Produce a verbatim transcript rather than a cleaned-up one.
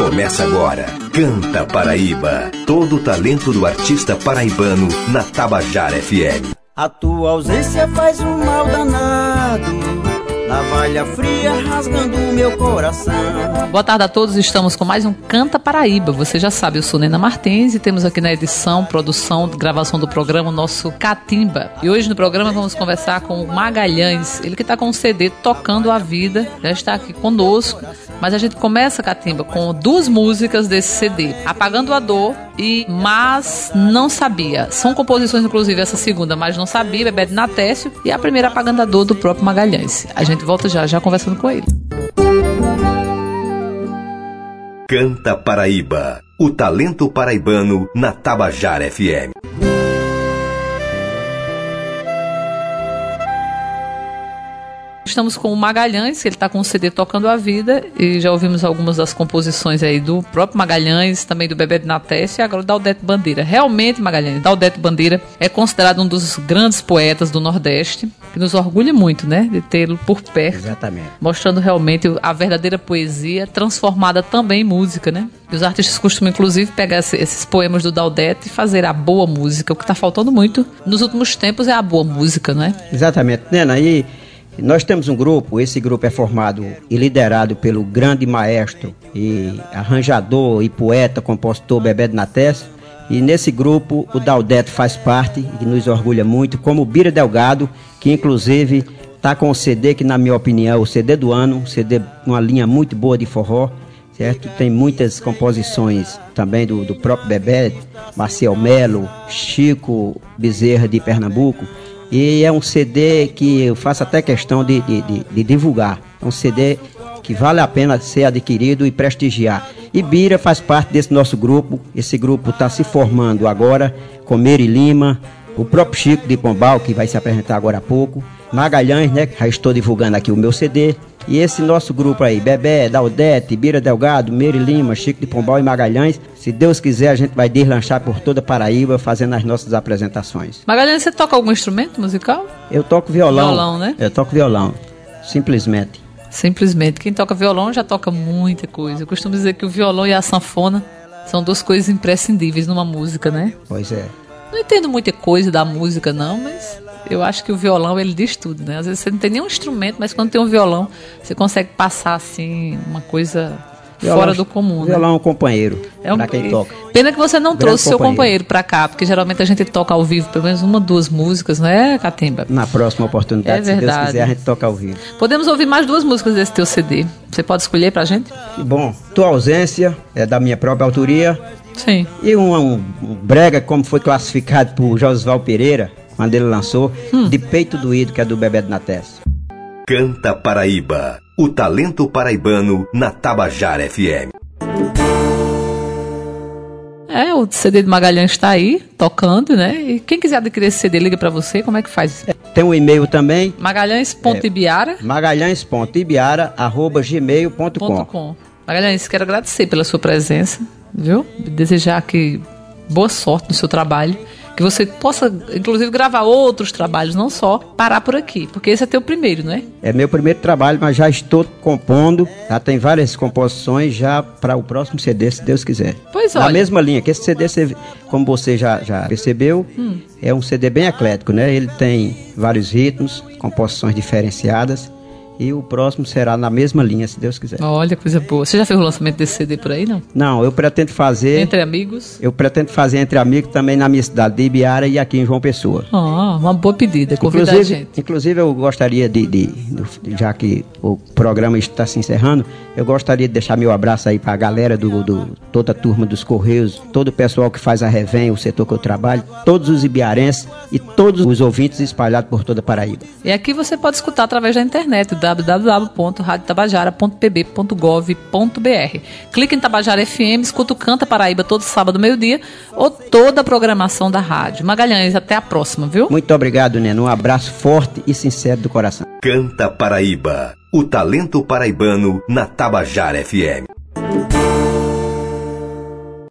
Começa agora, Canta Paraíba. Todo o talento do artista paraibano na Tabajara F M. A tua ausência faz um mal danado, navalha fria rasgando o meu coração. Boa tarde a todos, estamos com mais um Canta Paraíba. Você já sabe, eu sou Nena Martins e temos aqui na edição, produção, gravação do programa o nosso Catimba. E hoje no programa vamos conversar com o Magalhães, ele que está com o C D Tocando a Vida, já está aqui conosco. Mas a gente começa, Catimba, com duas músicas desse C D, Apagando a Dor e Mas Não Sabia. São composições, inclusive, essa segunda, Mas Não Sabia, Bebé de Natécio, e a primeira, Apagando a Dor, do próprio Magalhães. A gente volta já, já conversando com ele. Canta Paraíba, o talento paraibano na Tabajara F M. Estamos com o Magalhães, que ele está com o C D Tocando a Vida, e já ouvimos algumas das composições aí do próprio Magalhães, também do Bebé de Natécio e agora o Daudete Bandeira. Realmente, Magalhães, Daudete Bandeira é considerado um dos grandes poetas do Nordeste, que nos orgulha muito, né, de tê-lo por perto. Exatamente. Mostrando realmente a verdadeira poesia, transformada também em música, né? E os artistas costumam, inclusive, pegar esses poemas do Daudete e fazer a boa música. O que está faltando muito nos últimos tempos é a boa música, né? Exatamente, Nena, e nós temos um grupo, esse grupo é formado e liderado pelo grande maestro e arranjador e poeta, compositor Bebé de Natécio, e nesse grupo o Daudete faz parte e nos orgulha muito, como o Bira Delgado, que inclusive está com o C D que, na minha opinião, é o C D do ano, um C D, uma linha muito boa de forró, certo? Tem muitas composições também do, do próprio Bebé, Marcel Melo, Chico Bezerra de Pernambuco. E é um C D que eu faço até questão de, de, de, de divulgar. É um C D que vale a pena ser adquirido e prestigiar. E Bira faz parte desse nosso grupo. Esse grupo está se formando agora com Meire Lima, o próprio Chico de Pombal, que vai se apresentar agora há pouco, Magalhães, né? Já estou divulgando aqui o meu C D. E esse nosso grupo aí, Bebé, Daudete, Bira Delgado, Meire Lima, Chico de Pombal e Magalhães, se Deus quiser, a gente vai deslanchar por toda Paraíba fazendo as nossas apresentações. Magalhães, você toca algum instrumento musical? Eu toco violão. Violão, né? Eu toco violão, simplesmente. Simplesmente. Quem toca violão já toca muita coisa. Eu costumo dizer que o violão e a sanfona são duas coisas imprescindíveis numa música, né? Pois é. Não entendo muita coisa da música, não, mas eu acho que o violão, ele diz tudo, né? Às vezes você não tem nenhum instrumento, mas quando tem um violão, você consegue passar, assim, uma coisa violão, fora do comum, violão né? é um companheiro, é um, pra quem toca. Pena que você não Grande trouxe seu companheiro. companheiro pra cá, porque geralmente a gente toca ao vivo pelo menos uma, duas músicas, não é, Catimba? Na próxima oportunidade, É se Deus verdade. quiser, a gente toca ao vivo. Podemos ouvir mais duas músicas desse teu C D. Você pode escolher pra gente? Que bom. Tua Ausência é da minha própria autoria. Sim. E um, um, um brega, como foi classificado por Josval Pereira, quando ele lançou, hum. de Peito Doído, que é do Bebé de Natécio. Canta Paraíba, o talento paraibano na Tabajara F M. É, o C D de Magalhães está aí, tocando, né? E quem quiser adquirir esse C D, liga para você, como é que faz? É, tem um e-mail também. Magalhães ponto ibiara É, magalhães ponto ibiara arroba gmail ponto com. Magalhães, quero agradecer pela sua presença, viu? Desejar que boa sorte no seu trabalho, que você possa, inclusive, gravar outros trabalhos, não só parar por aqui, porque esse é teu primeiro, não é? É meu primeiro trabalho, mas já estou compondo, já tem várias composições já para o próximo C D, se Deus quiser. Pois olha. Na mesma linha, que esse C D, como você já, já percebeu, hum. é um C D bem eclético, né? Ele tem vários ritmos, composições diferenciadas. E o próximo será na mesma linha, se Deus quiser. Olha, coisa boa. Você já fez o lançamento desse C D por aí, não? Não, eu pretendo fazer... Entre amigos? Eu pretendo fazer entre amigos também na minha cidade de Ibiara e aqui em João Pessoa. Ah, uma boa pedida, convidar a gente. Inclusive, eu gostaria de, de, de... Já que o programa está se encerrando, eu gostaria de deixar meu abraço aí para a galera, do, do, toda a turma dos Correios, todo o pessoal que faz a Revém, o setor que eu trabalho, todos os ibiarenses e todos os ouvintes espalhados por toda a Paraíba. E aqui você pode escutar através da internet, w w w ponto rádio tabajara ponto p b ponto gov ponto b r. Clique em Tabajara F M, escuta o Canta Paraíba todo sábado, meio-dia, ou toda a programação da rádio. Magalhães, até a próxima, viu? Muito obrigado, Neno. Um abraço forte e sincero do coração. Canta Paraíba, o talento paraibano na Tabajara F M.